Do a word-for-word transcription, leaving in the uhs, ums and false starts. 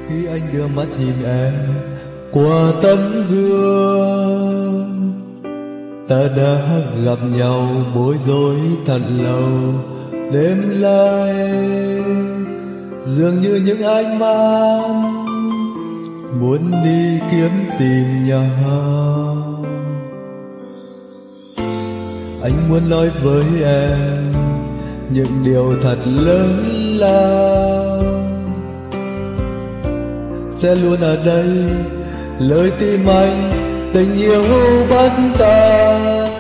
Khi anh đưa mắt nhìn em qua tấm gương, ta đã gặp nhau bối rối thật lâu. Đêm nay dường như những ánh mắt muốn đi kiếm tìm nhau. Anh muốn nói với em những điều thật lớn lao, sẽ luôn ở đây lời tim anh, tình yêu bất tận.